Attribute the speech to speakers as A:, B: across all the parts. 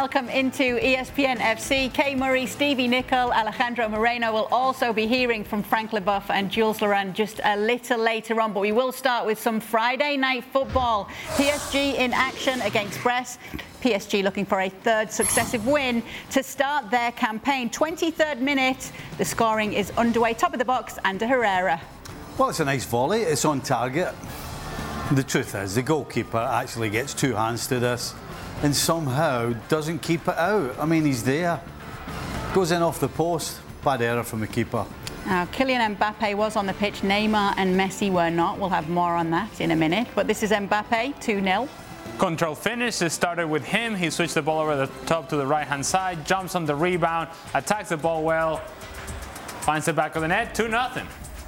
A: welcome into ESPN FC. Kay Murray, Stevie Nicol, Alejandro Moreno will also be hearing from Frank Leboeuf and Jules Laurent just a little later on. But we will start with some Friday night football. PSG in action against Brest. PSG looking for a third successive win to start their campaign. 23rd minute, the scoring is underway. Top of the box, Ander Herrera.
B: Well, it's a nice volley. It's on target. The truth is, the goalkeeper actually gets two hands to this and somehow doesn't keep it out. I mean, he's there. Goes in off the post. Bad error from the keeper.
A: Kylian Mbappe was on the pitch. Neymar and Messi were not. We'll have more on that in a minute. But this is Mbappe, 2-0.
C: Control finish. It started with him. He switched the ball over the top to the right-hand side, jumps on the rebound, attacks the ball well, finds the back of the net, 2-0.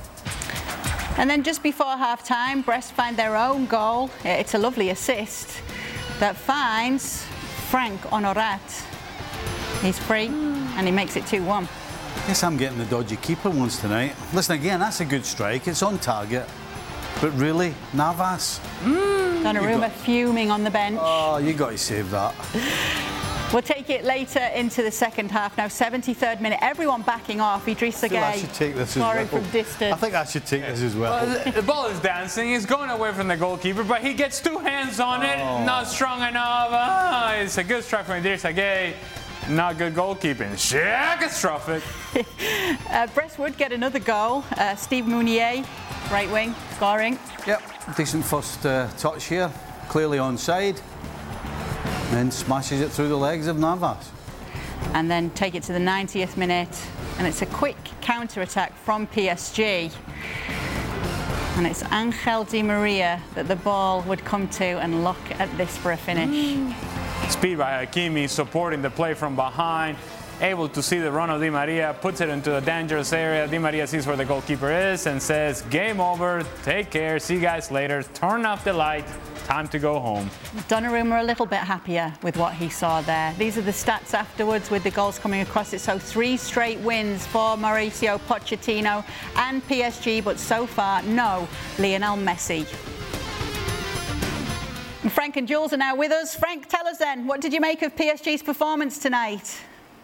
A: And then just before half-time, Brest find their own goal. It's a lovely assist that finds Frank Honorat. He's free, and he makes it 2-1.
B: Guess I'm getting the dodgy keeper ones tonight. Listen, again, that's a good strike. It's on target. But really, Navas?
A: Donnarumma fuming on the bench.
B: Oh, you got to save that.
A: We'll take it later into the second half. Now, 73rd minute, everyone backing off. Idrissa Gueye
B: I should take this as well.
A: from distance.
B: I think I should take this as well.
C: The ball is dancing. It's going away from the goalkeeper, but he gets two hands on it. Not strong enough. It's a good strike from Idrissa Gueye. Not good goalkeeping. Catastrophic.
A: Brest would get another goal. Steve Mounier, right wing, scoring.
B: Yep, decent first touch here. Clearly onside. Then smashes it through the legs of Navas.
A: And then take it to the 90th minute. And it's a quick counter-attack from PSG. And it's Angel Di Maria that the ball would come to and look at this for a finish.
C: Speed by Hakimi, supporting the play from behind. Able to see the run of Di Maria, puts it into a dangerous area. Di Maria sees where the goalkeeper is and says, game over, take care, see you guys later. Turn off the light, time to go home.
A: Donnarumma a little bit happier with what he saw there. These are the stats afterwards with the goals coming across it. So 3 straight wins for Mauricio Pochettino and PSG, but so far, no Lionel Messi. And Frank and Jules are now with us. Frank, tell us then, what did you make of PSG's performance tonight?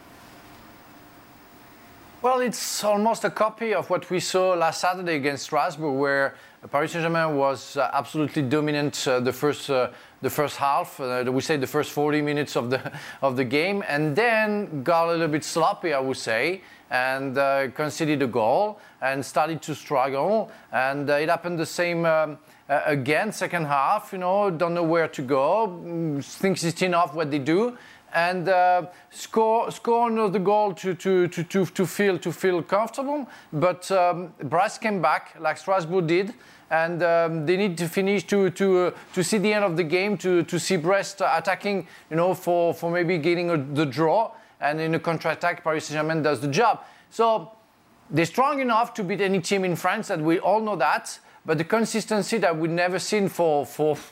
D: Well, it's almost a copy of what we saw last Saturday against Strasbourg, where Paris Saint-Germain was absolutely dominant the first half. We say the first 40 minutes of the game, and then got a little bit sloppy, I would say, and conceded a goal and started to struggle. And it happened the same again, second half. You know, don't know where to go. Thinks it's enough what they do. And score another goal to feel comfortable. But Brest came back like Strasbourg did, and they need to finish to see the end of the game, to see Brest attacking, you know, for maybe getting the draw. And in a counter-attack, Paris Saint-Germain does the job. So they're strong enough to beat any team in France, and we all know that. But the consistency that we've never seen for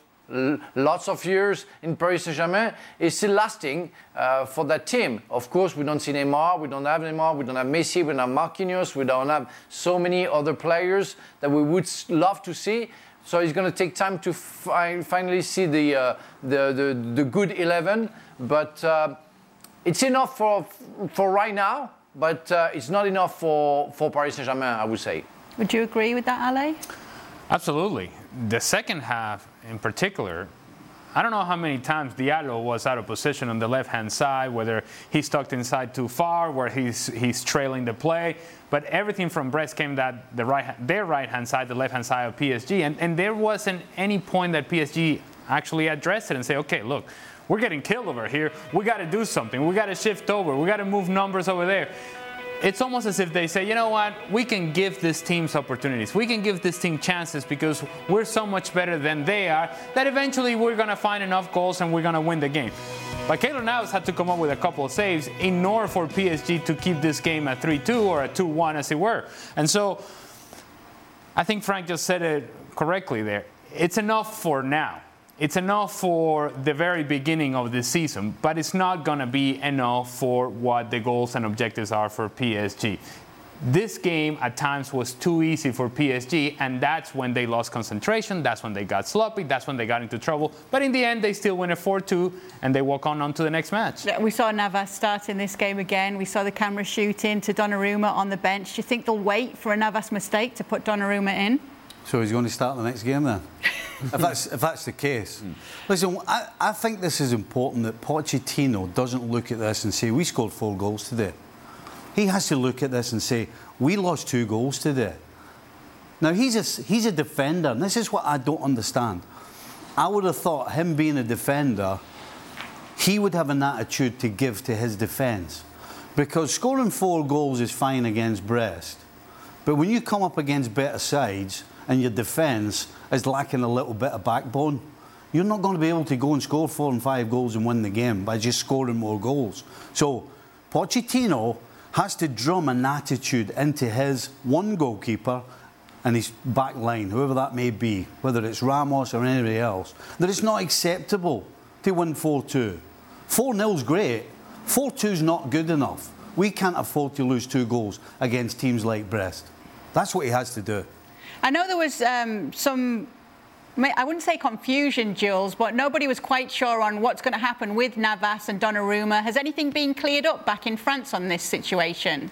D: lots of years in Paris Saint-Germain is still lasting for that team. Of course, we don't see Neymar, we don't have Messi, we don't have Marquinhos, we don't have so many other players that we would love to see. So it's going to take time to finally see the good 11. But it's enough for right now, but it's not enough for Paris Saint-Germain, I would say.
A: Would you agree with that, Ale?
C: Absolutely. The second half in particular, I don't know how many times Diallo was out of position on the left-hand side, whether he's tucked inside too far, where he's trailing the play. But everything from Brest came that their right-hand side, the left-hand side of PSG. And there wasn't any point that PSG actually addressed it and say, okay, look, we're getting killed over here. We got to do something. We got to shift over. We got to move numbers over there. It's almost as if they say, you know what, we can give this teams opportunities. We can give this team chances because we're so much better than they are that eventually we're going to find enough goals and we're going to win the game. But Keylor Navas had to come up with a couple of saves in order for PSG to keep this game at 3-2 or at 2-1 as it were. And so I think Frank just said it correctly there. It's enough for now. It's enough for the very beginning of the season, but it's not going to be enough for what the goals and objectives are for PSG. This game at times was too easy for PSG, and that's when they lost concentration, that's when they got sloppy, that's when they got into trouble. But in the end, they still win a 4-2, and they walk on to the next match.
A: We saw Navas starting this game again. We saw the camera shoot in to Donnarumma on the bench. Do you think they'll wait for a Navas mistake to put Donnarumma in?
B: So he's going to start the next game then? if that's the case. Listen, I think this is important that Pochettino doesn't look at this and say, we scored 4 goals today. He has to look at this and say, we lost 2 goals today. Now, he's a defender, and this is what I don't understand. I would have thought him being a defender, he would have an attitude to give to his defence. Because scoring 4 goals is fine against Brest. But when you come up against better sides and your defence is lacking a little bit of backbone, you're not going to be able to go and score 4 and 5 goals and win the game by just scoring more goals. So, Pochettino has to drum an attitude into his one goalkeeper and his back line, whoever that may be, whether it's Ramos or anybody else, that it's not acceptable to win 4-2. 4-0's great. 4-2's not good enough. We can't afford to lose 2 goals against teams like Brest. That's what he has to do.
A: I know there was some, I wouldn't say confusion, Jules, but nobody was quite sure on what's going to happen with Navas and Donnarumma. Has anything been cleared up back in France on this situation?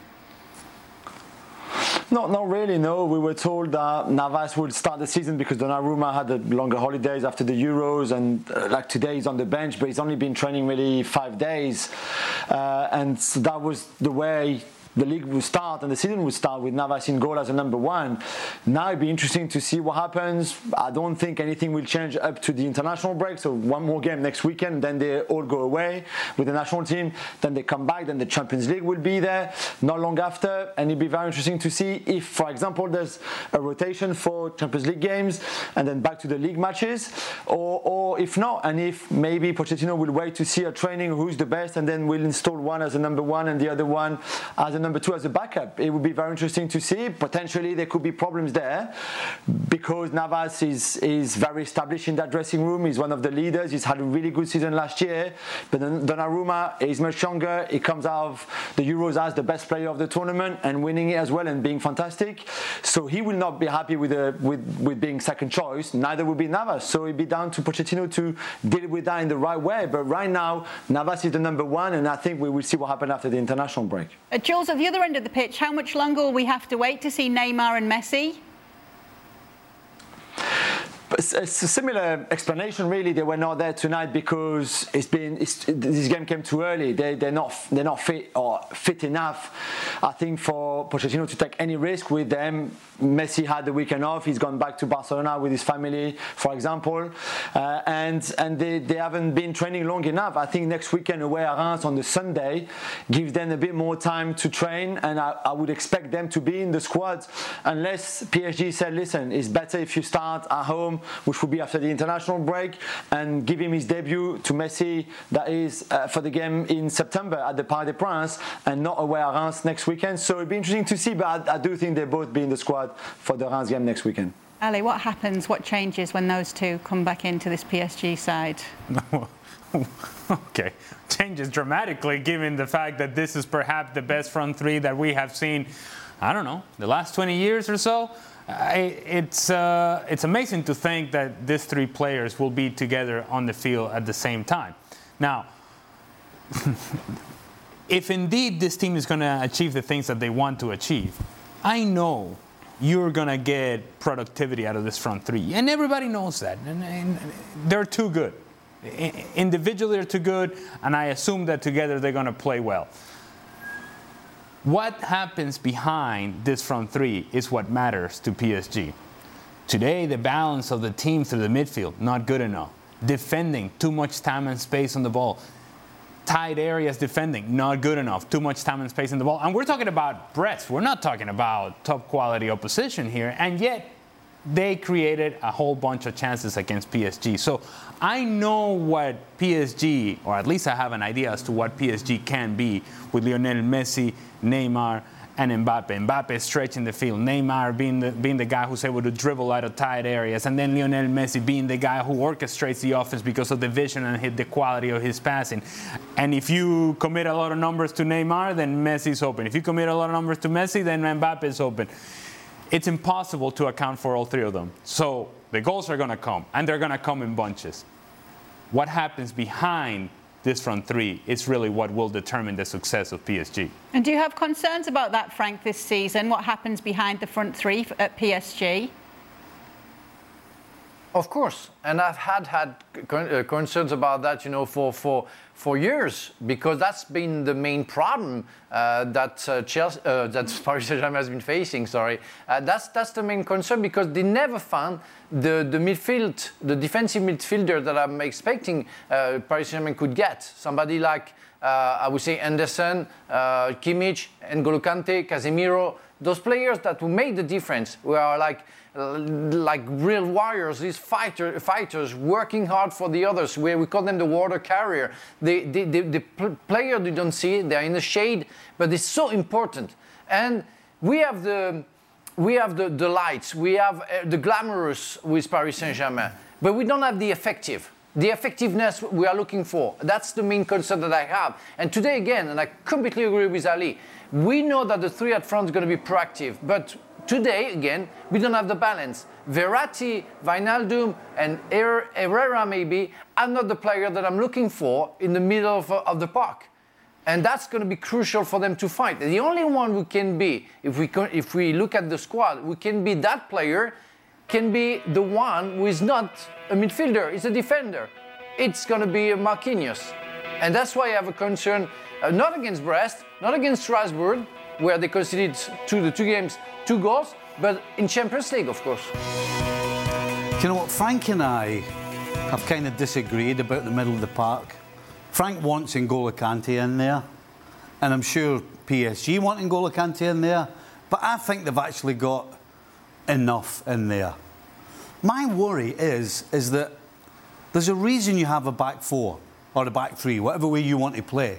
E: Not really, no. We were told that Navas would start the season because Donnarumma had the longer holidays after the Euros, and like today he's on the bench, but he's only been training really 5 days. And so that was the way the league will start and the season will start, with Navas in goal as a number 1. Now it'd be interesting to see what happens. I don't think anything will change up to the international break. So 1 more game next weekend, then they all go away with the national team. Then they come back, then the Champions League will be there not long after. And it'd be very interesting to see if, for example, there's a rotation for Champions League games and then back to the league matches, or if not, and if maybe Pochettino will wait to see a training who's the best and then will install one as a number 1 and the other one as a number 2 as a backup. It would be very interesting to see. Potentially there could be problems there because Navas is very established in that dressing room. He's one of the leaders. He's had a really good season last year. But then Donnarumma is much younger. He comes out of the Euros as the best player of the tournament and winning it as well and being fantastic. So he will not be happy with being second choice. Neither will be Navas. So it'll be down to Pochettino to deal with that in the right way. But right now, Navas is the number 1, and I think we will see what happens after the international break.
A: Jules, at the other end of the pitch, how much longer will we have to wait to see Neymar and Messi?
E: It's a similar explanation, really. They were not there tonight because this game came too early. They're not fit or fit enough, I think, for Pochettino to take any risk with them. Messi had the weekend off. He's gone back to Barcelona with his family, for example, and they haven't been training long enough. I think next weekend away at Reims on the Sunday gives them a bit more time to train, and I would expect them to be in the squad unless PSG said, listen, it's better if you start at home, which will be after the international break, and give him his debut to Messi, that is for the game in September at the Parc des Princes, and not away at Reims next weekend. So it'll be interesting to see, but I do think they'll both be in the squad for the Reims game next weekend.
A: Ali, what happens, what changes when those two come back into this PSG side?
C: Okay, changes dramatically given the fact that this is perhaps the best front 3 that we have seen, I don't know, the last 20 years or so. It's amazing to think that these 3 players will be together on the field at the same time. Now, if indeed this team is going to achieve the things that they want to achieve, I know you're going to get productivity out of this front 3. And everybody knows that. And they're too good. Individually, they're too good. And I assume that together they're going to play well. What happens behind this front 3 is what matters to PSG. Today, the balance of the team through the midfield, not good enough. Defending, too much time and space on the ball. Tight areas defending, not good enough. Too much time and space in the ball. And we're talking about Brest. We're not talking about top quality opposition here. And yet, they created a whole bunch of chances against PSG. So I know what PSG, or at least I have an idea as to what PSG can be with Lionel Messi, Neymar, and Mbappe. Mbappe stretching the field. Neymar being the guy who's able to dribble out of tight areas. And then Lionel Messi being the guy who orchestrates the offense because of the vision and the quality of his passing. And if you commit a lot of numbers to Neymar, then Messi's open. If you commit a lot of numbers to Messi, then Mbappe's open. It's impossible to account for all three of them. So the goals are going to come, and they're going to come in bunches. What happens behind this front three is really what will determine the success of PSG.
A: And do you have concerns about that, Frank, this season? What happens behind the front three at PSG?
D: Of course, and I've had concerns about that, for years, because that's been the main problem that Paris Saint-Germain has been facing. That's the main concern, because they never found the midfield, the defensive midfielder that I'm expecting Paris Saint-Germain could get. Somebody like I would say Anderson, Kimmich, N'Golo Kante, Casemiro. Those players that will make the difference, who are like real warriors, these fighters working hard for the others, where we call them the water carrier. The player you don't see, they're in the shade, but it's so important. And we have the lights, we have the glamorous with Paris Saint-Germain, but we don't have the effectiveness we are looking for. That's the main concern that I have. And today again, and I completely agree with Ali, we know that the three at front is going to be proactive, but today, again, we don't have the balance. Verratti, Wijnaldum, and Herrera maybe are not the player that I'm looking for in the middle of the park. And that's going to be crucial for them to fight. The only one who can be, if we look at the squad, who can be that player, can be the one who is not a midfielder, it's a defender. It's going to be Marquinhos. And that's why I have a concern, not against Brest, not against Strasbourg, where they conceded the two games, 2 goals, but in Champions League, of course.
B: You know what, Frank and I have kind of disagreed about the middle of the park. Frank wants N'Golo Kante in there, and I'm sure PSG want N'Golo Kante in there, but I think they've actually got enough in there. My worry is that there's a reason you have a back four, or a back three, whatever way you want to play.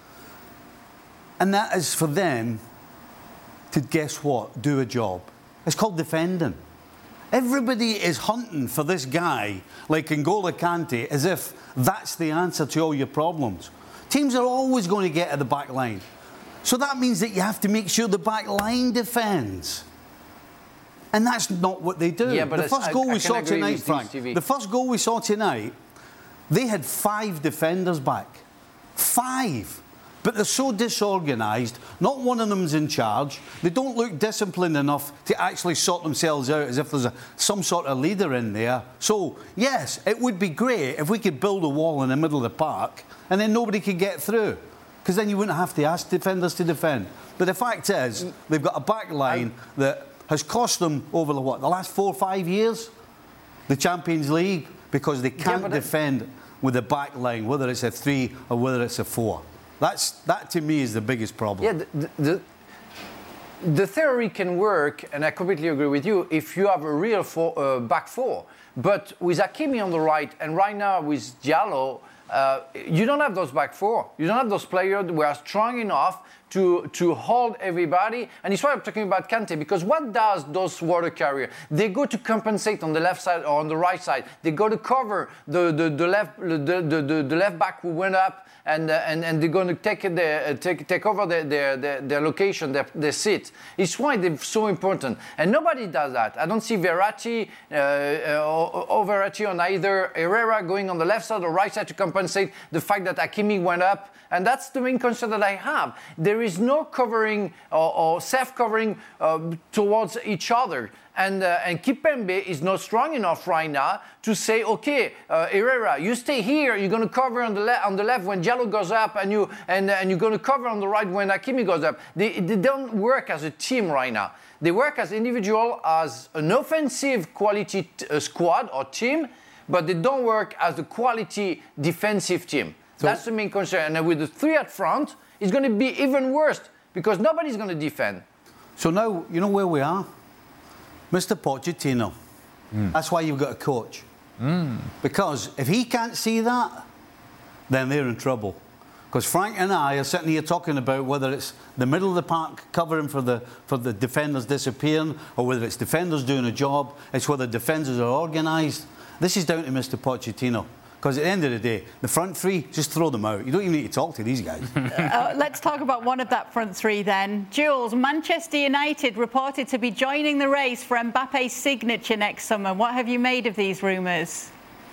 B: And that is for them to, guess what, do a job. It's called defending. Everybody is hunting for this guy like N'Golo Kante as if that's the answer to all your problems. Teams are always going to get at the back line. So that means that you have to make sure the back line defends. And that's not what they do.
D: Yeah, but
B: the first goal we saw tonight,
D: Frank,
B: the first goal we saw tonight, they had 5 defenders back. 5. But they're so disorganised, not one of them's in charge. They don't look disciplined enough to actually sort themselves out as if there's some sort of leader in there. So, yes, it would be great if we could build a wall in the middle of the park and then nobody could get through, because then you wouldn't have to ask defenders to defend. But the fact is, they've got a back line that has cost them over the last 4 or 5 years, the Champions League, because they can't defend with the back line, whether it's a 3 or whether it's a 4. That to me is the biggest problem.
D: Yeah, the theory can work, and I completely agree with you, if you have a real back four. But with Hakimi on the right, and right now with Diallo, you don't have those back four. You don't have those players who are strong enough to hold everybody. And it's why I'm talking about Kante, because what does those water carriers? They go to compensate on the left side or on the right side. They go to cover the left back who went up, and they're going to take over their location, their seat. It's why they're so important. And nobody does that. I don't see Verratti on either Herrera going on the left side or right side to compensate the fact that Hakimi went up. And that's the main concern that I have. There is no covering or self-covering towards each other. And Kimpembe is not strong enough right now to say, okay, Herrera, you stay here. You're going to cover on the left when Diallo goes up, and you're going to cover on the right when Hakimi goes up. They don't work as a team right now. They work as individual, as an offensive quality squad or team, but they don't work as a quality defensive team. So that's the main concern. And with the 3 at front, it's going to be even worse, because nobody's going to defend.
B: So now, you know where we are? Mr. Pochettino. That's why you've got a coach. Because if he can't see that, then they're in trouble. Because Frank and I are sitting here talking about whether it's the middle of the park covering for the defenders disappearing, or whether it's defenders doing a job. It's whether defenders are organised. This is down to Mr. Pochettino. Because at the end of the day, the front three, just throw them out. You don't even need to talk to these guys.
A: Let's talk about one of that front three then. Jules, Manchester United reported to be joining the race for Mbappe's signature next summer. What have you made of these rumours?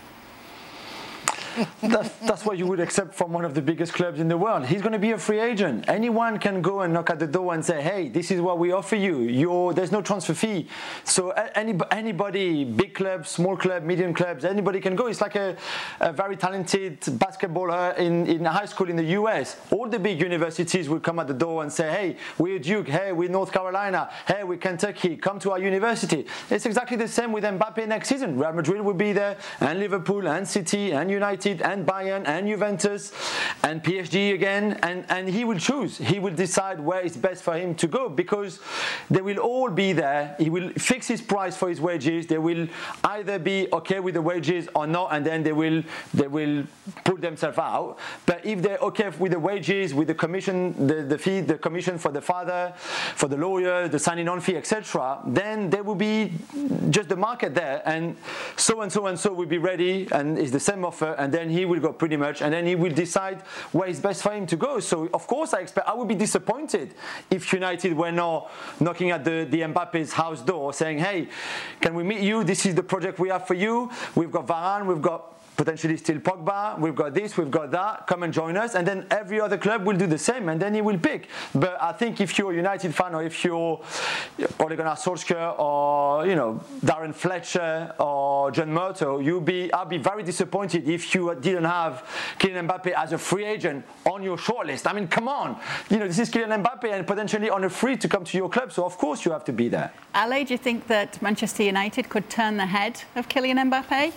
E: That's what you would accept from one of the biggest clubs in the world. He's going to be a free agent. Anyone can go and knock at the door and say, hey, this is what we offer you. There's no transfer fee. So anybody, big club, small club, medium clubs, anybody can go. It's like a very talented basketballer in high school in the US. All the big universities will come at the door and say, hey, we're Duke, hey, we're North Carolina, hey, we're Kentucky, come to our university. It's exactly the same with Mbappe next season. Real Madrid will be there, and Liverpool, and City, and United, and Bayern, and Juventus, and PSG again, and he will choose. He will decide where is best for him to go, because they will all be there. He will fix his price for his wages. They will either be okay with the wages or not, and then they will pull themselves out. But if they're okay with the wages, with the commission, the fee, the commission for the father, for the lawyer, the signing on fee, etc., then there will be just the market there, and so will be ready, and it's the same offer, and then he will go pretty much, and then he will decide where is best for him to go. So of course I would be disappointed if United were not knocking at the Mbappe's house door saying, hey, can we meet you? This is the project we have for you. We've got Varane, we've got potentially still Pogba, we've got this, we've got that, come and join us, and then every other club will do the same, and then he will pick. But I think if you're a United fan, or if you're Ole Gunnar Solskjaer, or Darren Fletcher, or John Murtough, I'll be very disappointed if you didn't have Kylian Mbappe as a free agent on your shortlist. I mean, come on, this is Kylian Mbappe, and potentially on a free to come to your club, so of course you have to be there.
A: Ale, do you think that Manchester United could turn the head of Kylian Mbappe?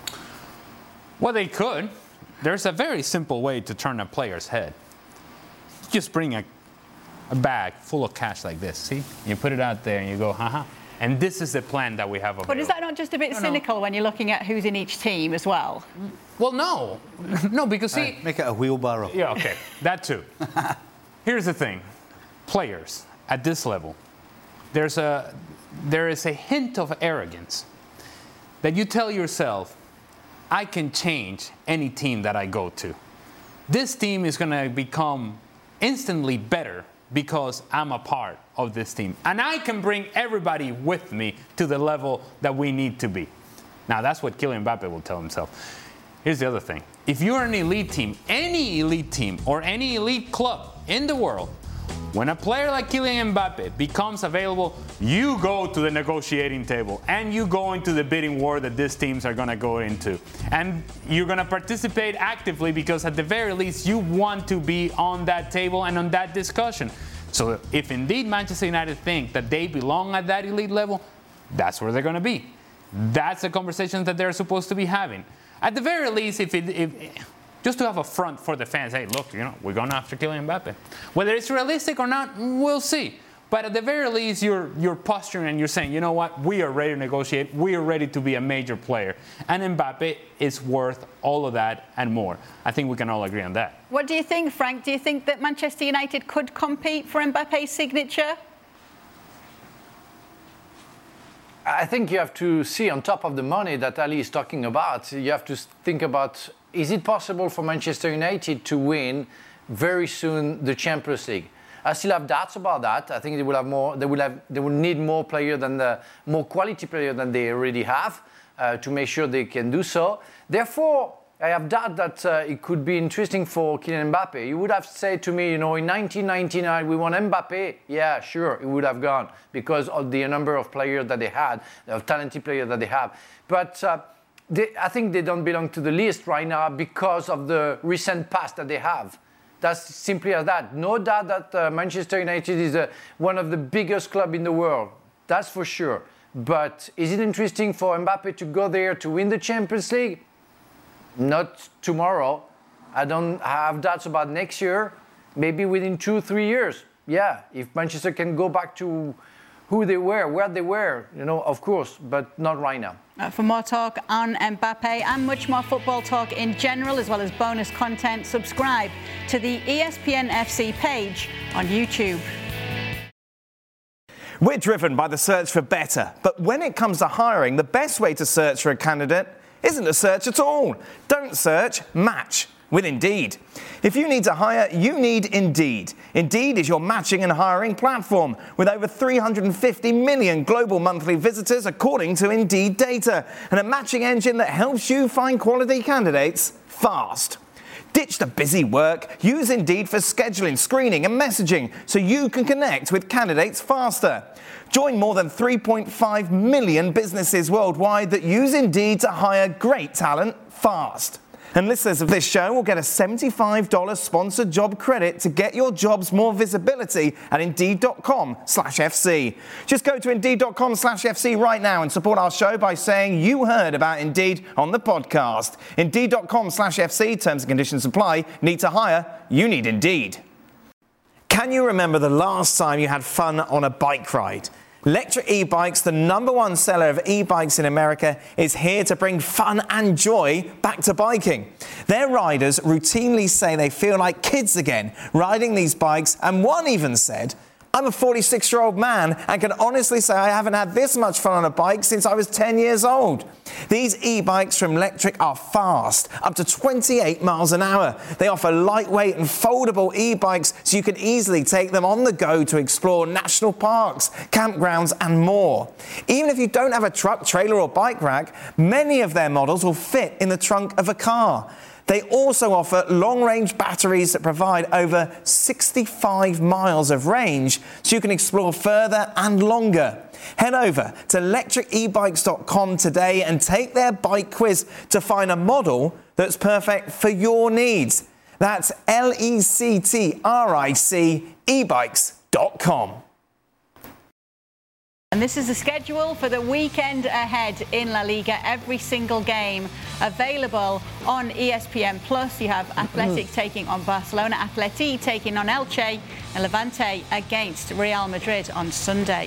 C: Well, they could. There's a very simple way to turn a player's head. Just bring a bag full of cash like this, see? You put it out there and you go, haha. And this is the plan that we have available.
A: But is that not just a bit cynical when you're looking at who's in each team as well?
C: Well, no. No, because see...
B: Make it a wheelbarrow.
C: Yeah, okay. That too. Here's the thing. Players at this level, there is a hint of arrogance that you tell yourself, I can change any team that I go to. This team is going to become instantly better because I'm a part of this team. And I can bring everybody with me to the level that we need to be. Now, that's what Kylian Mbappe will tell himself. Here's the other thing. If you're an elite team, any elite team or any elite club in the world, when a player like Kylian Mbappe becomes available, you go to the negotiating table and you go into the bidding war that these teams are going to go into. And you're going to participate actively because at the very least you want to be on that table and on that discussion. So if indeed Manchester United think that they belong at that elite level, that's where they're going to be. That's the conversation that they're supposed to be having. At the very least, just to have a front for the fans, hey, look, we're going after Kylian Mbappe. Whether it's realistic or not, we'll see. But at the very least, you're posturing and you're saying, you know what, we are ready to negotiate. We are ready to be a major player. And Mbappe is worth all of that and more. I think we can all agree on that.
A: What do you think, Frank? Do you think that Manchester United could compete for Mbappe's signature?
D: I think you have to see, on top of the money that Ali is talking about, you have to think about, is it possible for Manchester United to win very soon the Champions League? I still have doubts about that. I think they will have more. They will need more more quality player than they already have to make sure they can do so. Therefore, I have doubt that it could be interesting for Kylian Mbappe. You would have said to me, in 1999 we want Mbappe. Yeah, sure, it would have gone because of the number of players that they had, of talented players that they have. But I think they don't belong to the list right now because of the recent past that they have. That's simply as that. No doubt that Manchester United is one of the biggest clubs in the world. That's for sure. But is it interesting for Mbappe to go there to win the Champions League? Not tomorrow. I have doubts about next year. Maybe within 2-3 years. Yeah, if Manchester can go back to who they were, where they were, of course, but not right now.
A: For more talk on Mbappe and much more football talk in general, as well as bonus content, subscribe to the ESPN FC page on YouTube.
F: We're driven by the search for better, but when it comes to hiring, the best way to search for a candidate isn't to search at all. Don't search, match with Indeed. If you need to hire, you need Indeed. Indeed is your matching and hiring platform with over 350 million global monthly visitors according to Indeed data, and a matching engine that helps you find quality candidates fast. Ditch the busy work. Use Indeed for scheduling, screening and messaging so you can connect with candidates faster. Join more than 3.5 million businesses worldwide that use Indeed to hire great talent fast. And listeners of this show will get a $75 sponsored job credit to get your jobs more visibility at Indeed.com/FC. Just go to Indeed.com/FC right now and support our show by saying you heard about Indeed on the podcast. Indeed.com/FC, terms and conditions apply. Need to hire? You need Indeed. Can you remember the last time you had fun on a bike ride? Lectric E-Bikes, the #1 seller of e-bikes in America, is here to bring fun and joy back to biking. Their riders routinely say they feel like kids again riding these bikes, and one even said, "I'm a 46-year-old man and can honestly say I haven't had this much fun on a bike since I was 10 years old." These e-bikes from Lectric are fast, up to 28 miles an hour. They offer lightweight and foldable e-bikes so you can easily take them on the go to explore national parks, campgrounds and more. Even if you don't have a truck, trailer or bike rack, many of their models will fit in the trunk of a car. They also offer long-range batteries that provide over 65 miles of range so you can explore further and longer. Head over to lectricebikes.com today and take their bike quiz to find a model that's perfect for your needs. That's LECTRIC ebikes.com.
A: And this is the schedule for the weekend ahead in La Liga. Every single game available on ESPN+. You have Athletic taking on Barcelona, Atleti taking on Elche, and Levante against Real Madrid on Sunday.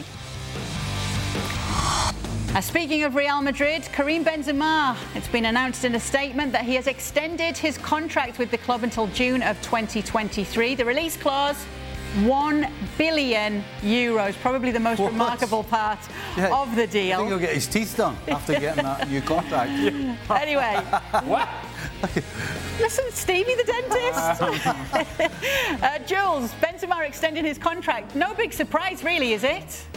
A: Speaking of Real Madrid, Karim Benzema, it's been announced in a statement that he has extended his contract with the club until June of 2023. The release clause, €1 billion, probably the most remarkable part of the deal.
B: I think he'll get his teeth done after getting that new contract.
A: Anyway.
C: What?
A: Listen, Stevie the dentist. Jules, Benzema extending his contract. No big surprise, really, is it?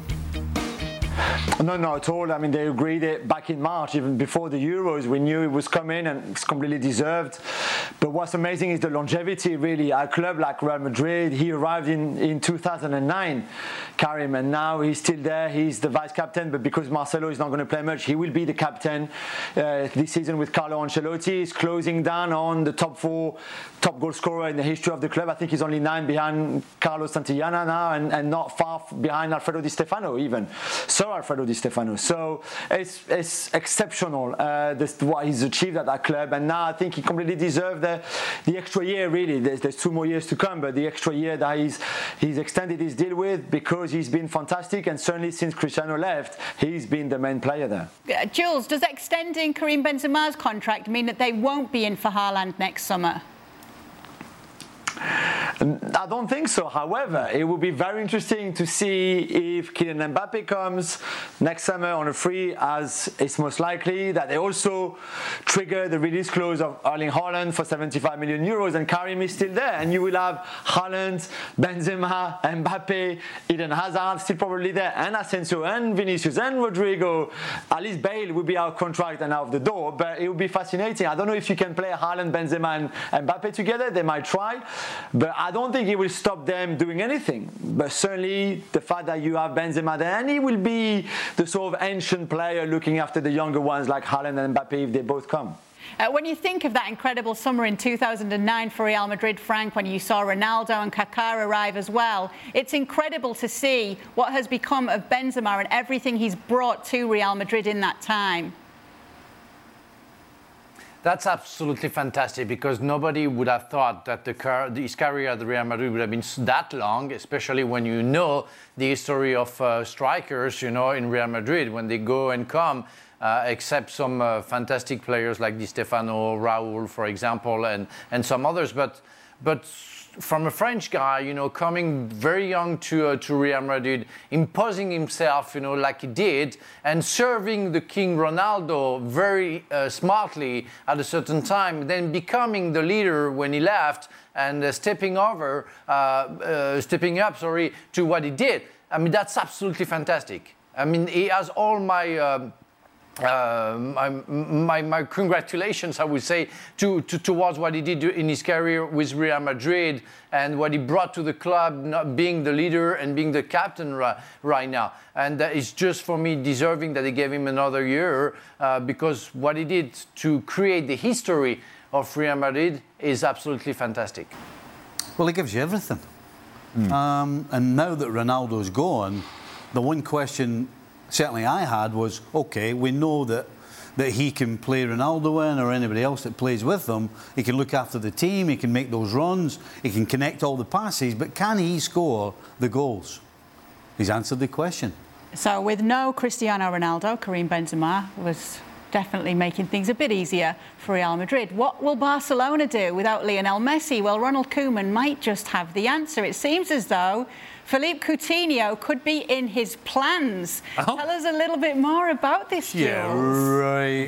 E: No, not at all. I mean, they agreed it back in March, even before the Euros. We knew it was coming and it's completely deserved. But what's amazing is the longevity, really. A club like Real Madrid, he arrived in 2009, Karim, and now he's still there. He's the vice captain, but because Marcelo is not going to play much, he will be the captain this season with Carlo Ancelotti. He's closing down on the top 4 top goal scorer in the history of the club. I think he's only 9 behind Carlos Santillana now and not far behind Alfredo Di Stefano even. So Alfredo Di Stefano. So it's exceptional what he's achieved at that club, and now I think he completely deserved the extra year. Really, there's 2 more years to come, but the extra year that he's extended his deal with, because he's been fantastic, and certainly since Cristiano left, he's been the main player there.
A: Jules, does extending Karim Benzema's contract mean that they won't be in for Haaland next summer?
E: I don't think so. However, it will be very interesting to see if Kylian Mbappe comes next summer on a free, as it's most likely that they also trigger the release clause of Erling Haaland for 75 million euros, and Karim is still there, and you will have Haaland, Benzema, Mbappe, Eden Hazard still probably there, and Asensio and Vinicius and Rodrigo. At least Bale will be out of contract and out of the door, but it will be fascinating. I don't know if you can play Haaland, Benzema and Mbappe together. They might try, but I don't think it will stop them doing anything. But certainly the fact that you have Benzema there, and he will be the sort of ancient player looking after the younger ones like Haaland and Mbappe if they both come.
A: When you think of that incredible summer in 2009 for Real Madrid, Frank, when you saw Ronaldo and Kaká arrive as well, it's incredible to see what has become of Benzema and everything he's brought to Real Madrid in that time.
D: That's absolutely fantastic, because nobody would have thought that his career at Real Madrid would have been that long, especially when you know the history of strikers, in Real Madrid, when they go and come, except some fantastic players like Di Stefano, Raúl, for example, and some others. But from a French guy, coming very young to Real Madrid, imposing himself, like he did, and serving the King Ronaldo very smartly at a certain time, then becoming the leader when he left, and stepping up, to what he did. I mean, that's absolutely fantastic. I mean, he has all my congratulations, I would say, towards what he did in his career with Real Madrid and what he brought to the club, not being the leader and being the captain right now. And it's just, for me, deserving that they gave him another year, because what he did to create the history of Real Madrid is absolutely fantastic.
B: Well, he gives you everything. And now that Ronaldo's gone, the one question certainly I had was, okay, we know that he can play Ronaldo in, or anybody else that plays with him. He can look after the team, he can make those runs, he can connect all the passes, but can he score the goals? He's answered the question.
A: So with no Cristiano Ronaldo, Karim Benzema was definitely making things a bit easier for Real Madrid. What will Barcelona do without Lionel Messi? Well, Ronald Koeman might just have the answer. It seems as though Philippe Coutinho could be in his plans. Oh. Tell us a little bit more about this, Jules.
B: Yeah, right.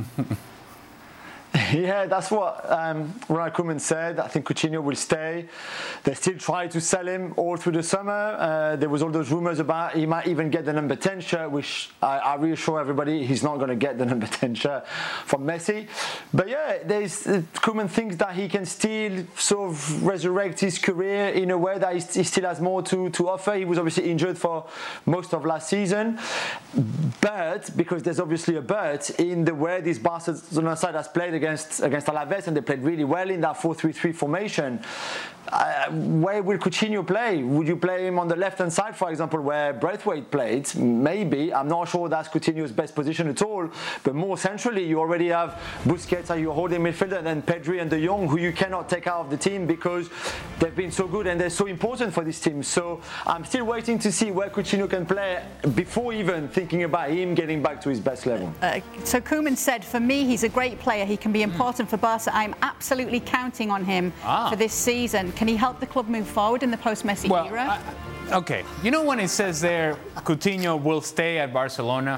E: Yeah, that's what Ronald Koeman said. I think Coutinho will stay. They still try to sell him all through the summer. There was all those rumours about he might even get the number 10 shirt, which I reassure everybody he's not going to get the number 10 shirt from Messi. But yeah, Koeman thinks that he can still sort of resurrect his career in a way that he still has more to offer. He was obviously injured for most of last season. But, because there's obviously a but, in the way this Barcelona side has played against Alaves, and they played really well in that 4-3-3 formation. Where will Coutinho play? Would you play him on the left-hand side, for example, where Braithwaite played? Maybe. I'm not sure that's Coutinho's best position at all. But more centrally, you already have Busquets, your holding midfielder, and then Pedri and De Jong, who you cannot take out of the team because they've been so good and they're so important for this team. So I'm still waiting to see where Coutinho can play before even thinking about him getting back to his best level.
A: So Koeman said, for me, he's a great player. He can be important for Barca. I'm absolutely counting on him for this season. Can he help the club move forward in the post-Messi era?
C: Okay. You know when it says there, Coutinho will stay at Barcelona?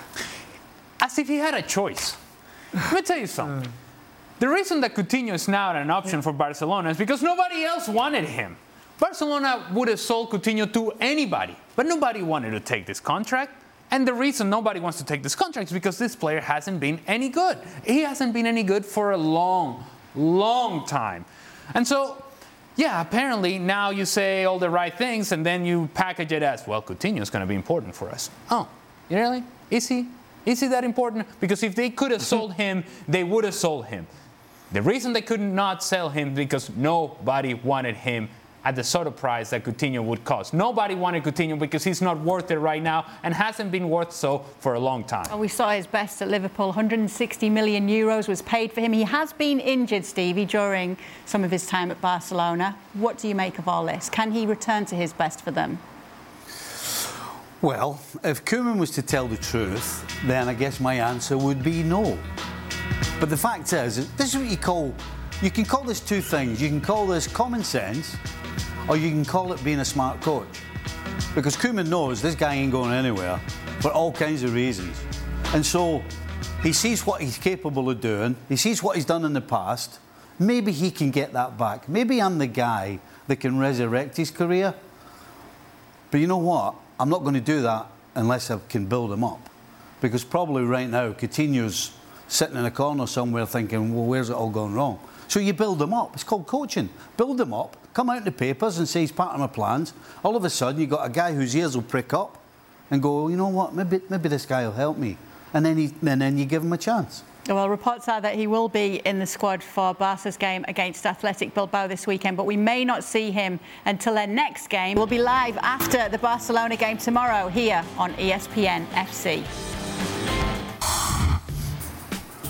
C: As if he had a choice. Let me tell you something. The reason that Coutinho is now an option for Barcelona is because nobody else wanted him. Barcelona would have sold Coutinho to anybody, but nobody wanted to take this contract. And the reason nobody wants to take this contract is because this player hasn't been any good. He hasn't been any good for a long, long time. And so, yeah, apparently now you say all the right things and then you package it as, well, Coutinho is going to be important for us. Oh, really? Is he? Is he that important? Because if they could have sold him, they would have sold him. The reason they could not sell him is because nobody wanted him at the sort of price that Coutinho would cost. Nobody wanted Coutinho because he's not worth it right now and hasn't been worth so for a long time.
A: Well, we saw his best at Liverpool. 160 million euros was paid for him. He has been injured, Stevie, during some of his time at Barcelona. What do you make of all this? Can he return to his best for them?
B: Well, if Koeman was to tell the truth, then I guess my answer would be no. But the fact is, this is what you can call this two things. You can call this common sense, or you can call it being a smart coach. Because Koeman knows this guy ain't going anywhere for all kinds of reasons. And so he sees what he's capable of doing. He sees what he's done in the past. Maybe he can get that back. Maybe I'm the guy that can resurrect his career. But you know what? I'm not going to do that unless I can build him up. Because probably right now, Coutinho's sitting in a corner somewhere thinking, well, where's it all gone wrong? So you build them up. It's called coaching. Build them up, come out in the papers and say he's part of my plans. All of a sudden, you've got a guy whose ears will prick up and go, well, you know what, maybe this guy will help me. And then you give him a chance.
A: Well, reports are that he will be in the squad for Barca's game against Athletic Bilbao this weekend, but we may not see him until their next game. We'll be live after the Barcelona game tomorrow here on ESPN FC.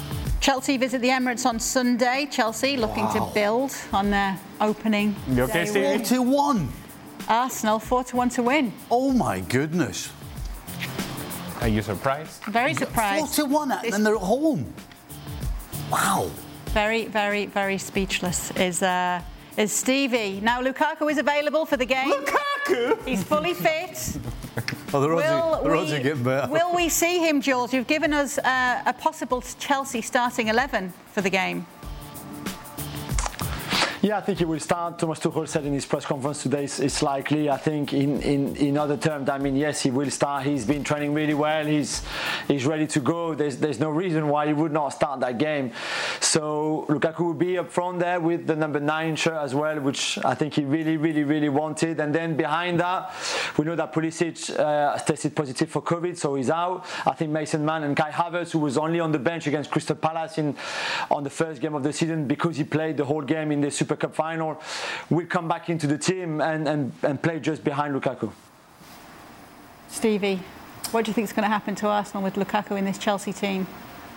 A: Chelsea visit the Emirates on Sunday. Chelsea looking to build on their opening.
C: You okay, Stevie?
B: 4-1.
A: Arsenal 4-1 to win.
B: Oh my goodness.
C: Are you surprised?
A: Very surprised.
B: 4-1 and they're at home. Wow.
A: Very, very, very speechless is Stevie. Now Lukaku is available for the game.
C: Lukaku?
A: He's fully fit.
B: Oh, the roads are getting better.
A: Will we see him, Jules? You've given us a possible Chelsea starting 11 for the game.
E: Yeah, I think he will start. Thomas Tuchel said in his press conference today it's likely. I think in other terms, I mean, yes, he will start. He's been training really well. He's ready to go. There's no reason why he would not start that game. So Lukaku will be up front there with the number 9 shirt as well, which I think he really, really, really wanted. And then behind that, we know that Pulisic tested positive for COVID, so he's out. I think Mason Mount and Kai Havertz, who was only on the bench against Crystal Palace on the first game of the season because he played the whole game in the Super Cup final, will come back into the team and play just behind Lukaku.
A: Stevie, what do you think is going to happen to Arsenal with Lukaku in this Chelsea team?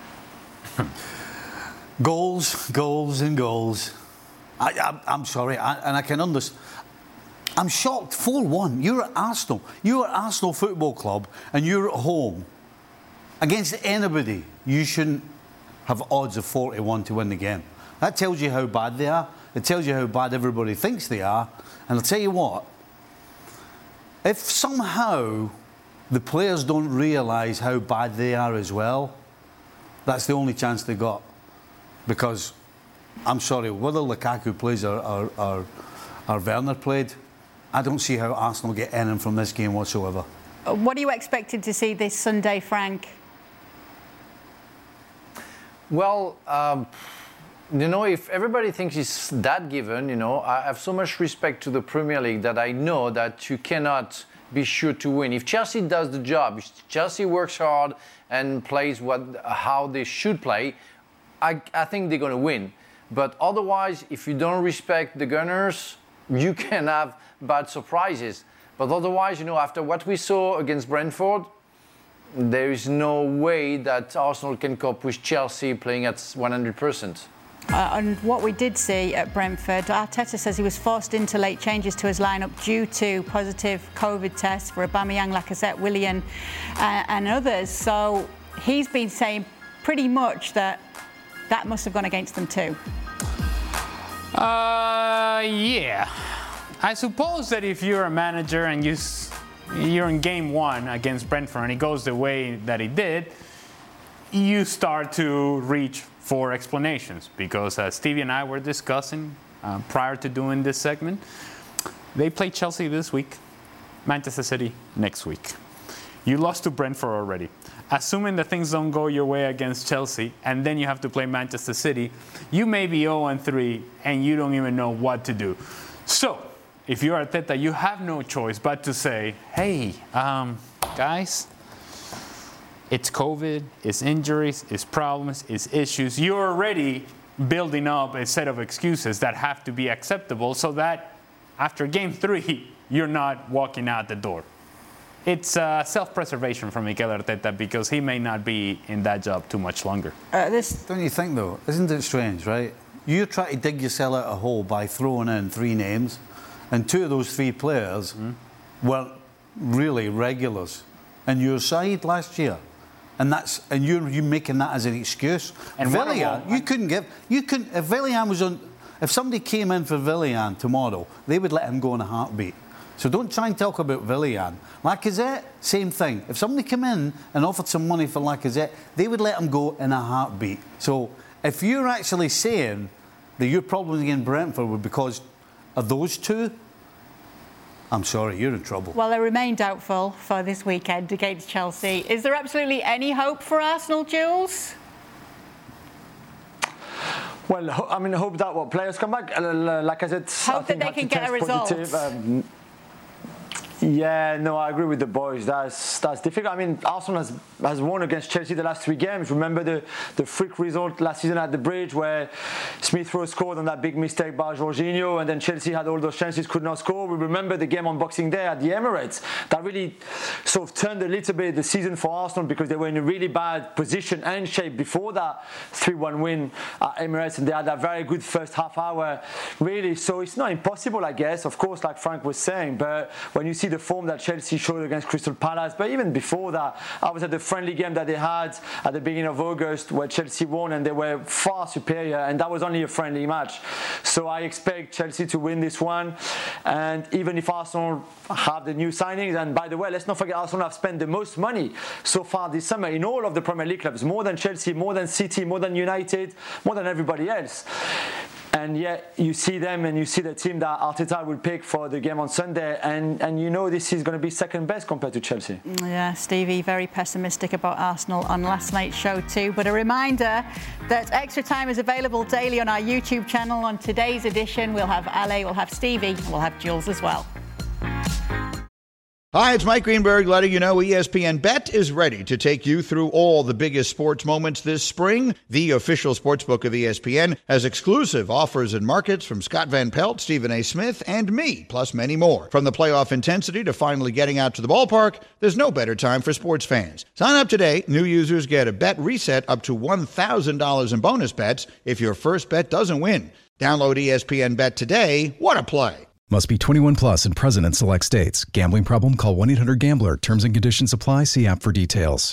B: Goals, goals and goals. I'm sorry, and I can understand. I'm shocked. 4-1. You're at Arsenal. You're at Arsenal Football Club and you're at home. Against anybody, you shouldn't have odds of 4-1 to win the game. That tells you how bad they are. It tells you how bad everybody thinks they are. And I'll tell you what, if somehow the players don't realise how bad they are as well, that's the only chance they got. Because, I'm sorry, whether Lukaku plays or Werner played, I don't see how Arsenal get anything from this game whatsoever.
A: What are you expecting to see this Sunday, Frank?
D: Well, if everybody thinks it's that given, I have so much respect to the Premier League that I know that you cannot be sure to win. If Chelsea does the job, if Chelsea works hard and plays how they should play, I think they're going to win. But otherwise, if you don't respect the Gunners, you can have bad surprises. But otherwise, after what we saw against Brentford, there is no way that Arsenal can cope with Chelsea playing at 100%.
A: And what we did see at Brentford, Arteta says he was forced into late changes to his lineup due to positive COVID tests for Aubameyang, Lacazette, Willian and others. So he's been saying pretty much that must have gone against them too.
C: Yeah. I suppose that if you're a manager and you're in game 1 against Brentford and it goes the way that it did, you start to reach for explanations, because as Stevie and I were discussing prior to doing this segment, they play Chelsea this week, Manchester City next week. You lost to Brentford already. Assuming that things don't go your way against Chelsea, and then you have to play Manchester City, you may be 0-3 and you don't even know what to do. So, if you're Arteta, you have no choice but to say, hey, guys, it's COVID, it's injuries, it's problems, it's issues. You're already building up a set of excuses that have to be acceptable so that after game 3, you're not walking out the door. It's self-preservation from Mikel Arteta because he may not be in that job too much longer.
B: Don't you think, though? Isn't it strange, right? You try to dig yourself out a hole by throwing in 3 names, and 2 of those 3 players were really regulars in your side last year. And you're making that as an excuse. And Willian, if Willian was on, if somebody came in for Willian tomorrow, they would let him go in a heartbeat. So don't try and talk about Willian. Lacazette, same thing. If somebody came in and offered some money for Lacazette, they would let him go in a heartbeat. So if you're actually saying that your problems against Brentford were because of those 2, I'm sorry, you're in trouble.
A: Well, they remain doubtful for this weekend against Chelsea. Is there absolutely any hope for Arsenal, Jules?
E: Well, I mean, hope that players come back. Like I said,
A: hope that they can get a result.
E: Yeah, no, I agree with the boys. That's difficult. I mean, Arsenal has won against Chelsea the last 3 games. Remember the freak result last season at the Bridge where Smith Rowe scored on that big mistake by Jorginho, and then Chelsea had all those chances, could not score. We remember the game on Boxing Day at the Emirates. That really sort of turned a little bit the season for Arsenal because they were in a really bad position and shape before that 3-1 win at Emirates, and they had that very good first half hour, really. So it's not impossible, I guess, of course, like Frank was saying, but when you see the form that Chelsea showed against Crystal Palace, but even before that, I was at the friendly game that they had at the beginning of August where Chelsea won and they were far superior, and that was only a friendly match. So I expect Chelsea to win this one, and even if Arsenal have the new signings, and by the way, let's not forget Arsenal have spent the most money so far this summer in all of the Premier League clubs, more than Chelsea, more than City, more than United, more than everybody else. And yet you see them and you see the team that Arteta will pick for the game on Sunday, and you know this is going to be second best compared to Chelsea.
A: Yeah, Stevie, very pessimistic about Arsenal on last night's show too. But a reminder that Extra Time is available daily on our YouTube channel. On today's edition, we'll have Ale, we'll have Stevie, and we'll have Jules as well.
G: Hi, it's Mike Greenberg letting you know ESPN Bet is ready to take you through all the biggest sports moments this spring. The official sportsbook of ESPN has exclusive offers and markets from Scott Van Pelt, Stephen A. Smith, and me, plus many more. From the playoff intensity to finally getting out to the ballpark, there's no better time for sports fans. Sign up today. New users get a bet reset up to $1,000 in bonus bets if your first bet doesn't win. Download ESPN Bet today. What a play.
H: Must be 21 plus and present in select states. Gambling problem? Call 1-800-GAMBLER. Terms and conditions apply. See app for details.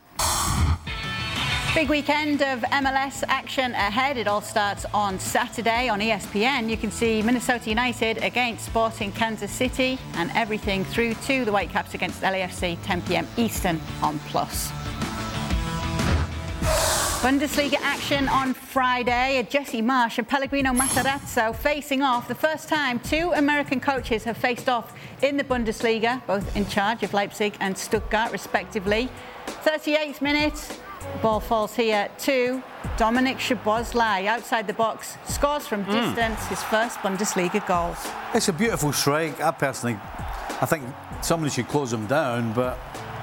A: Big weekend of MLS action ahead. It all starts on Saturday on ESPN. You can see Minnesota United against Sporting Kansas City, and everything through to the Whitecaps against LAFC, 10 p.m. Eastern on Plus. Bundesliga action on Friday. Jesse Marsch and Pellegrino Matarazzo facing off. The first time 2 American coaches have faced off in the Bundesliga, both in charge of Leipzig and Stuttgart, respectively. 38th minute, ball falls here to Dominik Szoboszlai. Outside the box, scores from distance, his first Bundesliga goal.
B: It's a beautiful strike. I think somebody should close him down, but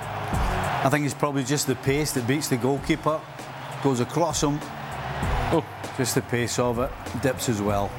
B: I think it's probably just the pace that beats the goalkeeper. Goes across him. Oh, just the pace of it. Dips as well.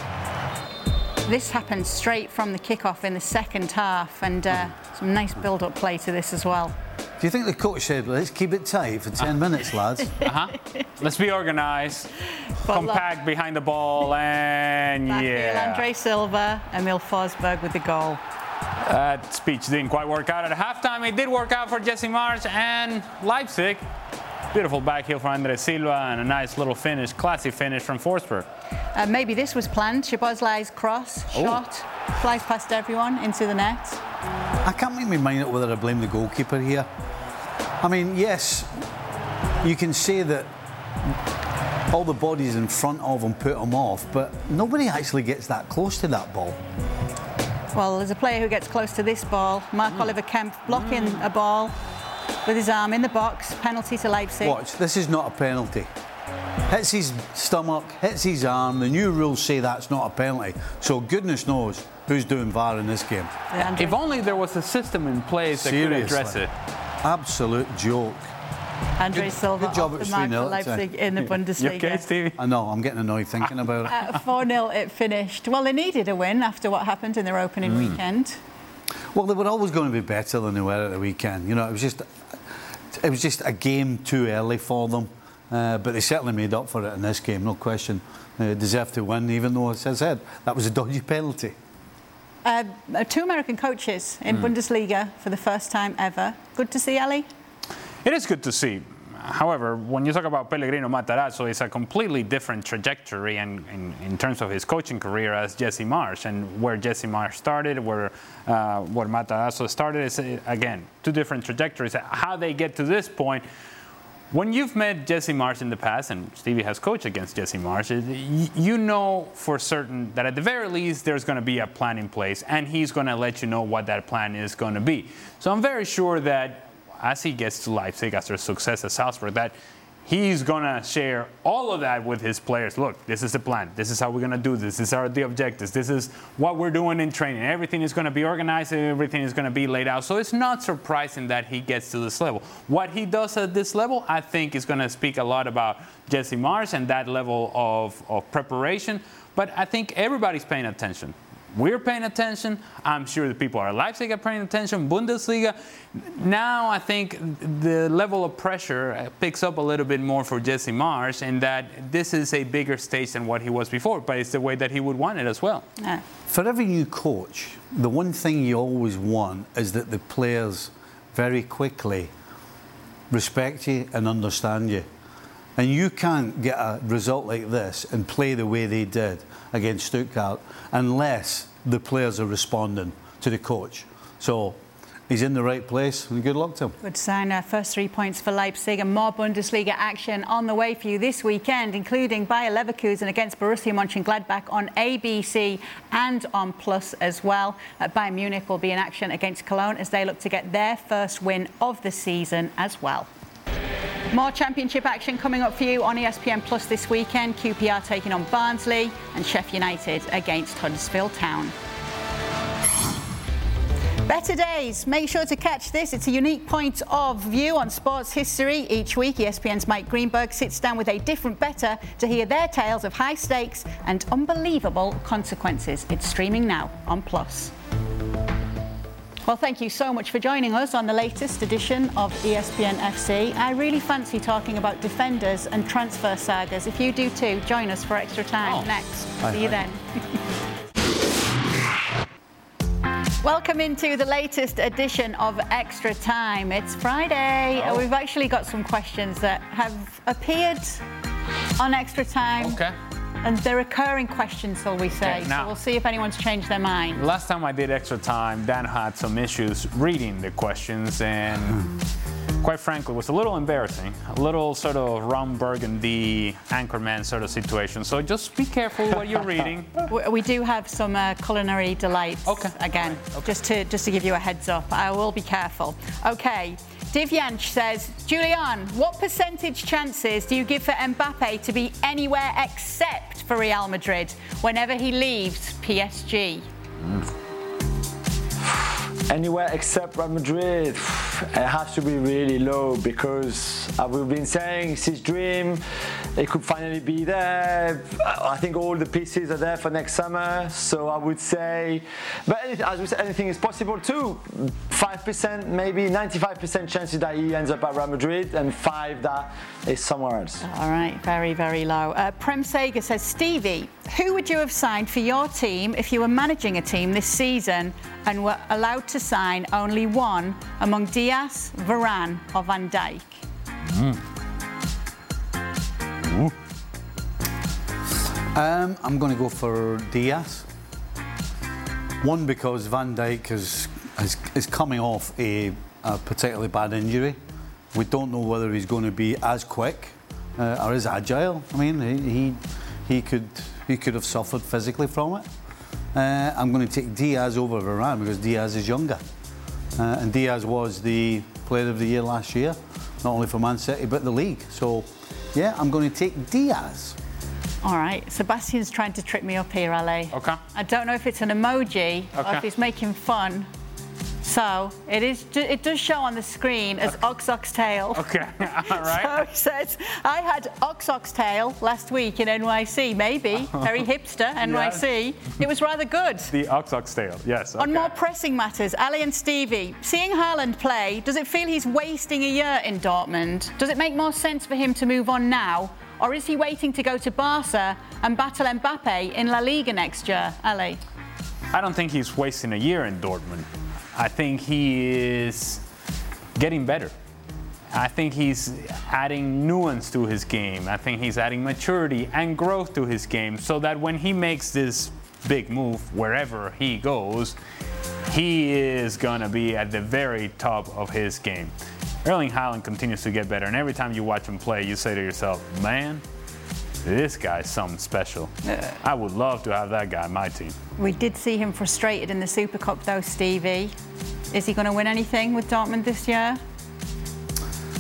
A: This happened straight from the kickoff in the second half, and some nice build-up play to this as well.
B: Do you think the coach said, let's keep it tight for 10 minutes, lads?
C: Let's be organised, compact behind the ball, and
A: Andre Silva, Emil Forsberg with the goal.
C: That speech didn't quite work out at halftime. It did work out for Jesse Marsch and Leipzig. Beautiful back heel from Andre Silva and a nice little finish, classy finish from Forsberg.
A: Maybe this was planned. Szoboszlai's cross shot flies past everyone into the net.
B: I can't make my mind up whether I blame the goalkeeper here. I mean, yes, you can say that all the bodies in front of him put him off, but nobody actually gets that close to that ball.
A: Well, there's a player who gets close to this ball, Marc-Oliver Kempf, blocking a ball with his arm in the box. Penalty to Leipzig.
B: Watch, this is not a penalty. Hits his stomach, hits his arm. The new rules say that's not a penalty. So goodness knows who's doing VAR in this game.
C: If only there was a system in place that could address it.
B: Absolute joke.
A: Andre Silva
B: good job
A: off
B: at
A: the mark
B: 3-0,
A: for Leipzig in the Bundesliga.
C: You okay, Stevie?
B: I know, I'm getting annoyed thinking about it.
A: 4-0 it finished. Well, they needed a win after what happened in their opening weekend.
B: Well, they were always going to be better than they were at the weekend. You know, it was just a game too early for them. But they certainly made up for it in this game, no question. They deserved to win, even though, as I said, that was a dodgy penalty.
A: 2 American coaches in Bundesliga for the first time ever. Good to see, Ali?
C: It is good to see. However, when you talk about Pellegrino Matarazzo, it's a completely different trajectory and in terms of his coaching career as Jesse Marsch. And where Jesse Marsch started, where Matarazzo started, is, again, 2 different trajectories. How they get to this point, when you've met Jesse Marsch in the past, and Stevie has coached against Jesse Marsch, you know for certain that at the very least there's going to be a plan in place, and he's going to let you know what that plan is going to be. So I'm very sure that as he gets to Leipzig after success at Salzburg, that he's going to share all of that with his players. Look, this is the plan. This is how we're going to do this. These are the objectives. This is what we're doing in training. Everything is going to be organized and everything is going to be laid out. So it's not surprising that he gets to this level. What he does at this level, I think, is going to speak a lot about Jesse Marsch and that level of preparation. But I think everybody's paying attention. We're paying attention. I'm sure the people at Leipzig are paying attention. Bundesliga. Now I think the level of pressure picks up a little bit more for Jesse Marsch, and that this is a bigger stage than what he was before, but it's the way that he would want it as well.
A: Yeah.
B: For every new coach, the one thing you always want is that the players very quickly respect you and understand you. And you can't get a result like this and play the way they did against Stuttgart unless the players are responding to the coach. So he's in the right place, and good luck to him.
A: Good sign. First 3 points for Leipzig, and more Bundesliga action on the way for you this weekend, including Bayer Leverkusen against Borussia Mönchengladbach on ABC and on Plus as well. Bayern Munich will be in action against Cologne as they look to get their first win of the season as well. More championship action coming up for you on ESPN Plus this weekend. QPR taking on Barnsley and Sheffield United against Huddersfield Town. Better Days. Make sure to catch this. It's a unique point of view on sports history. Each week, ESPN's Mike Greenberg sits down with a different bettor to hear their tales of high stakes and unbelievable consequences. It's streaming now on Plus. Well, thank you so much for joining us on the latest edition of ESPN FC. I really fancy talking about defenders and transfer sagas. If you do too, join us for Extra Time next. See you then. Welcome into the latest edition of Extra Time. It's Friday, and we've actually got some questions that have appeared on Extra Time.
C: Okay.
A: And they're recurring questions, shall we say.
C: Okay, now,
A: so we'll see if anyone's changed their mind.
C: Last time I did Extra Time, Dan had some issues reading the questions, and quite frankly, it was a little embarrassing. A little sort of Ron Burgundy Anchorman sort of situation. So just be careful what you're reading.
A: We do have some culinary delights again, just to give you a heads up. I will be careful. Okay. Divyansh says, Julian, what percentage chances do you give for Mbappe to be anywhere except for Real Madrid whenever he leaves PSG?
E: Anywhere except Real Madrid, it has to be really low because we've been saying it's his dream. It could finally be there. I think all the pieces are there for next summer. So I would say, but as we said, anything is possible too. 5%, maybe 95% chances that he ends up at Real Madrid, and 5% that is somewhere else.
A: All right, very, very low. Prem Sager says, Stevie, who would you have signed for your team if you were managing a team this season and were allowed to sign only one among Diaz, Varane or Van Dijk?
B: I'm going to go for Diaz. One, because Van Dijk is coming off a particularly bad injury. We don't know whether he's going to be as quick or as agile. I mean, he could have suffered physically from it. I'm going to take Diaz over Varane because Diaz is younger. And Diaz was the Player of the Year last year, not only for Man City, but the league. So, yeah, I'm going to take Diaz.
A: All right, Sebastian's trying to trip me up here, Ale.
C: Okay.
A: I don't know if it's an emoji or if he's making fun. So it does show on the screen as oxtail.
C: Okay, all right.
A: So he says, I had oxtail last week in NYC, maybe. Very hipster, NYC. Yes. It was rather good.
C: The oxtail, yes. Okay.
A: On more pressing matters, Ali and Stevie, seeing Haaland play, does it feel he's wasting a year in Dortmund? Does it make more sense for him to move on now? Or is he waiting to go to Barca and battle Mbappe in La Liga next year, Ali?
C: I don't think he's wasting a year in Dortmund. I think he is getting better. I think he's adding nuance to his game. I think he's adding maturity and growth to his game so that when he makes this big move, wherever he goes, he is going to be at the very top of his game. Erling Haaland continues to get better, and every time you watch him play, you say to yourself, man, this guy's something special. I would love to have that guy on my team.
A: We did see him frustrated in the Super Cup, though, Stevie. Is he going to win anything with Dortmund this year?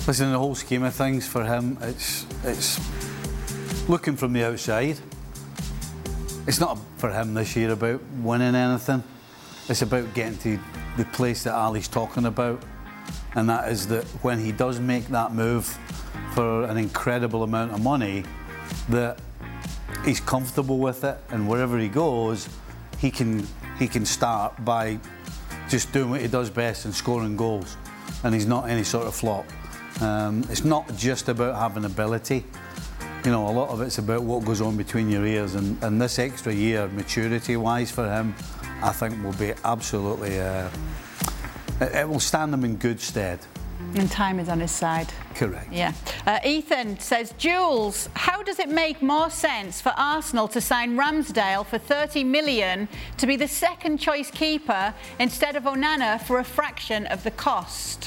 B: Listen, in the whole scheme of things for him, it's looking from the outside. It's not for him this year about winning anything. It's about getting to the place that Ali's talking about, and that is that when he does make that move for an incredible amount of money, that he's comfortable with it, and wherever he goes, he can start by just doing what he does best and scoring goals, and he's not any sort of flop. It's not just about having ability. You know, a lot of it's about what goes on between your ears, and this extra year, maturity-wise for him, I think will be absolutely, it will stand him in good stead.
A: And time is on his side.
B: Correct.
A: Yeah. Ethan says, Jules, how does it make more sense for Arsenal to sign Ramsdale for 30 million to be the second choice keeper instead of Onana for a fraction of the cost?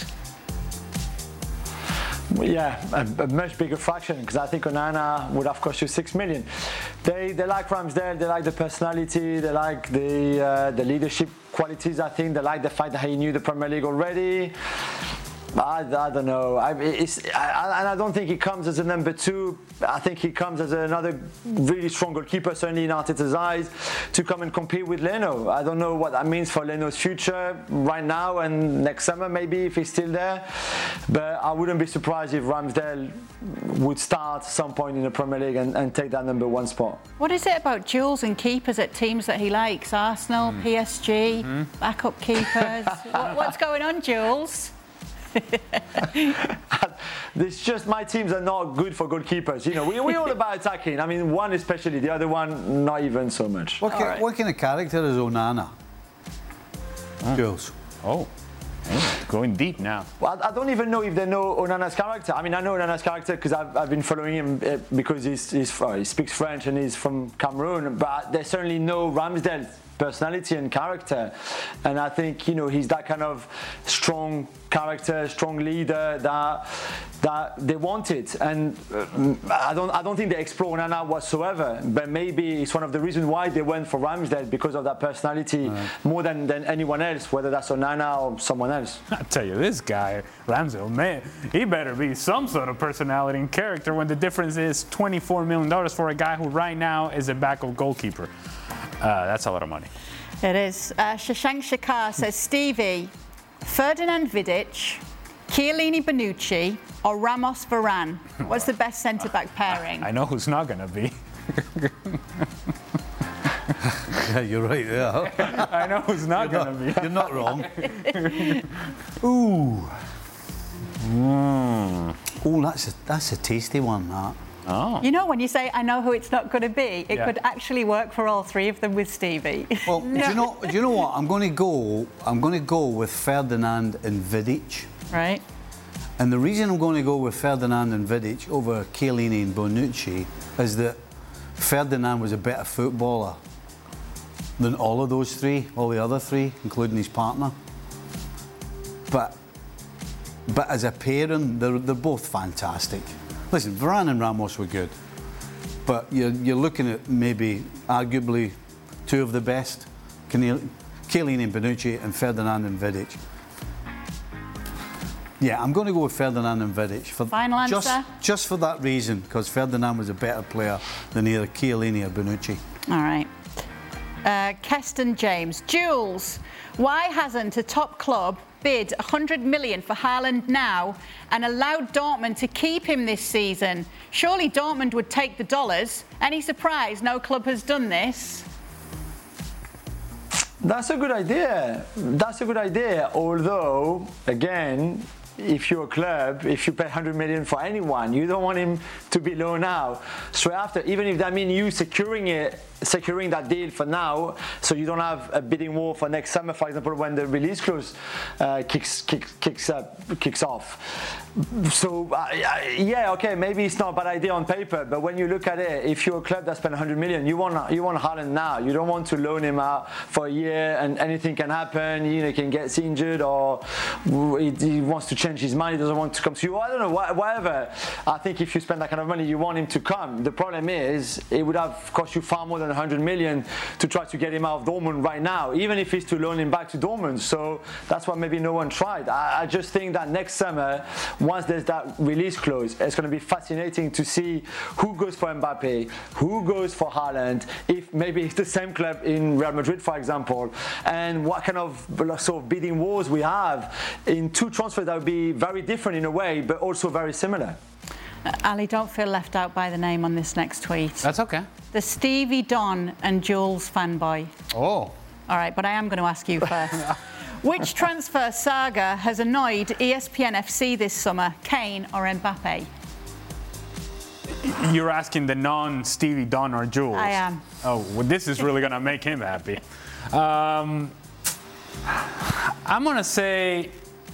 E: Yeah, a much bigger fraction, because I think Onana would have cost you 6 million. They like Ramsdale, they like the personality, they like the leadership qualities. I think they like the fact that he knew the Premier League already. I don't know. I don't think he comes as a number 2. I think he comes as another really strong goalkeeper, certainly in Arteta's eyes, to come and compete with Leno. I don't know what that means for Leno's future right now and next summer, maybe, if he's still there. But I wouldn't be surprised if Ramsdale would start at some point in the Premier League and take that number 1 spot.
A: What is it about Jules and keepers at teams that he likes? Arsenal, PSG, backup keepers. What's going on, Jules?
E: It's just my teams are not good for goalkeepers. You know, we're all about attacking. I mean, one especially, the other one not even so much.
B: What kind of character is Onana? Jules.
C: Oh, going deep now.
E: Well, I don't even know if they know Onana's character. I mean, I know Onana's character because I've been following him because he speaks French and he's from Cameroon. But they certainly know Ramsdale's personality and character, and I think, you know, he's that kind of strong character, strong leader that they wanted, and I don't think they explore Onana whatsoever. But maybe it's one of the reasons why they went for Ramsdale, because of that personality more than anyone else, whether that's Onana or someone else.
C: I tell you, this guy Ramsdale, man, he better be some sort of personality and character when the difference is $24 million for a guy who right now is a backup goalkeeper. That's a lot of money.
A: It is. Shashank Shakar says, Stevie, Ferdinand Vidic, Chiellini Bonucci, or Ramos Varane? What's the best centre-back pairing?
C: I know who's not going to be.
B: Yeah, you're right there.
C: I know who's not going to be.
B: You're not wrong.
C: Ooh.
B: Oh, that's a tasty one, that.
C: Oh.
A: You know, when you say, I know who it's not going to be, it could actually work for all three of them with Stevie.
B: Well, do you know what? I'm going to go with Ferdinand and Vidic.
A: Right.
B: And the reason I'm going to go with Ferdinand and Vidic over Chiellini and Bonucci is that Ferdinand was a better footballer than all of those three, all the other three, including his partner. But as a pairing, they're both fantastic. Listen, Varane and Ramos were good, but you're looking at maybe arguably two of the best, Chiellini and Bonucci and Ferdinand and Vidic. Yeah, I'm going to go with Ferdinand and Vidic.
A: Final answer?
B: Just for that reason, because Ferdinand was a better player than either Chiellini or Bonucci.
A: All right. Keston James. Jules, why hasn't a top club bid 100 million for Haaland now and allowed Dortmund to keep him this season? Surely Dortmund would take the dollars. Any surprise no club has done this?
E: That's a good idea. That's a good idea. Although, again, if you're a club, if you pay 100 million for anyone, you don't want him to be loaned out straight after, even if that means you securing that deal for now, so you don't have a bidding war for next summer, for example, when the release clause kicks off. So yeah, okay, maybe it's not a bad idea on paper, but when you look at it, if you're a club that spent 100 million, you want Haaland now. You don't want to loan him out for a year and anything can happen. You know, he can get injured or he wants to change changed his mind, he doesn't want to come to you. I don't know, whatever. I think if you spend that kind of money, you want him to come. The problem is, it would have cost you far more than 100 million to try to get him out of Dortmund right now, even if it's to loan him back to Dortmund. So that's why maybe no one tried. I just think that next summer, once there's that release clause, it's going to be fascinating to see who goes for Mbappe, who goes for Haaland, if maybe it's the same club in Real Madrid, for example, and what kind of sort of bidding wars we have in two transfers that would be very different in a way, but also very similar.
A: Ali, don't feel left out by the name on this next tweet.
C: That's okay.
A: The Stevie Don and Jules fanboy.
C: Oh.
A: All right, but I am going to ask you first. Which transfer saga has annoyed ESPN FC this summer, Kane or Mbappe?
C: You're asking the non-Stevie Don or Jules?
A: I am.
C: Oh, well, this is really going to make him happy. I'm going to say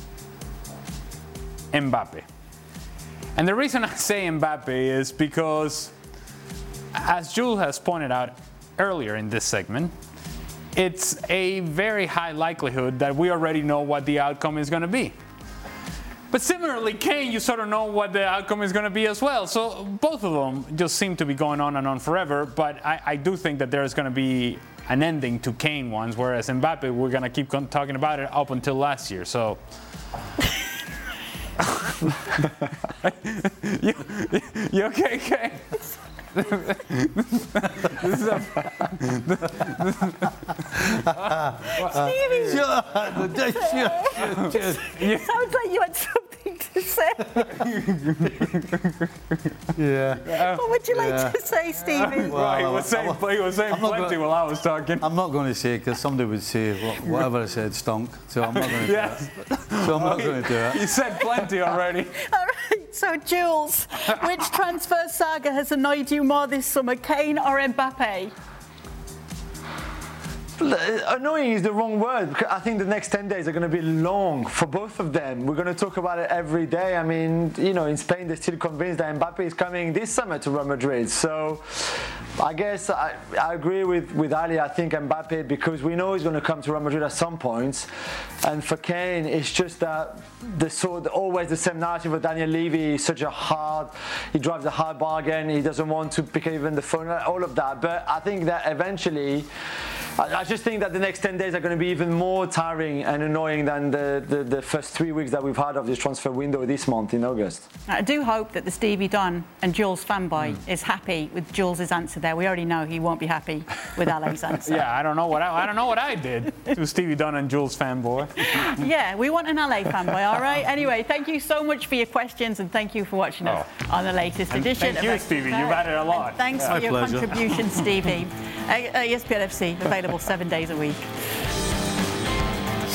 C: Mbappe. And the reason I say Mbappe is because, as Jules has pointed out earlier in this segment, it's a very high likelihood that we already know what the outcome is going to be. But similarly, Kane, you sort of know what the outcome is going to be as well. So both of them just seem to be going on and on forever. But I do think that there's going to be an ending to Kane ones, whereas Mbappe, we're going to keep talking about it up until last year. So... you okay, Kane?
A: Stevie!
B: Sure.
A: Sounds like you had something to say.
B: Yeah.
A: What would you like to say, Stevie?
B: Well,
C: he was saying plenty while I was talking.
B: I'm not going to say, because somebody would say whatever I said stunk, so I'm not going to do
C: Yes.
B: it. So I'm not going to do it.
C: You said plenty already.
A: All right, so Jules, which transfer saga has annoyed you more this summer, Kane or Mbappe?
E: Annoying is the wrong word, because I think the next 10 days are going to be long for both of them. We're going to talk about it every day. I mean, you know, in Spain, they're still convinced that Mbappe is coming this summer to Real Madrid. So I guess I agree with Ali. I think Mbappe, because we know he's going to come to Real Madrid at some point. And for Kane, it's just that always the same narrative of Daniel Levy. He's he drives a hard bargain. He doesn't want to pick even the phone, all of that. But I think that eventually, I just think that the next 10 days are going to be even more tiring and annoying than the first 3 weeks that we've had of this transfer window this month in August.
A: I do hope that the Stevie Don and Jules fanboy is happy with Jules' answer there. We already know he won't be happy with Ali's answer.
C: Yeah, I don't know what I did to Stevie Don and Jules fanboy.
A: Yeah, we want an LA fanboy, all right? Anyway, thank you so much for your questions and thank you for watching us on the latest edition.
C: Thank you, Stevie. You've added a lot.
A: And thanks for your contribution, Stevie. ESPN FC, available 7 days a week.